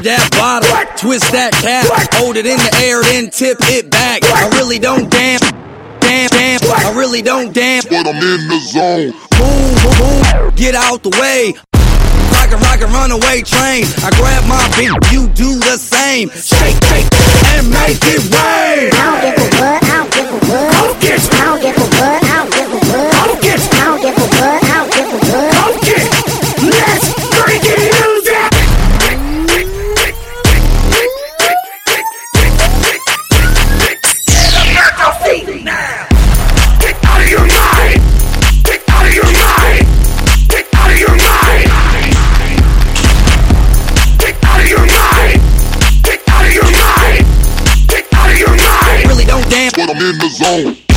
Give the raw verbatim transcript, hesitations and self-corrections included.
that bottle, twist that cap, hold it in the air, then tip it back. I really don't damn, damn, damn, I really don't damn, but I'm in the zone. Boom, boom, boom, get out the way. Rock a rock a runaway train. I grab my beat, you do the same. Shake, shake, and make it rain. I don't give a what, I don't give a what. Come get it. I don't give a what, I don't give a what. Come get it. I don't give a what, I don't give a what. Come get it. Let's break it music. Get up at your feet now. Get out of your mind. Get out of your mind. Get out of your mind. Get out of your mind. Get out of your mind. Get out of your mind. Really don't damn, but I'm in the zone.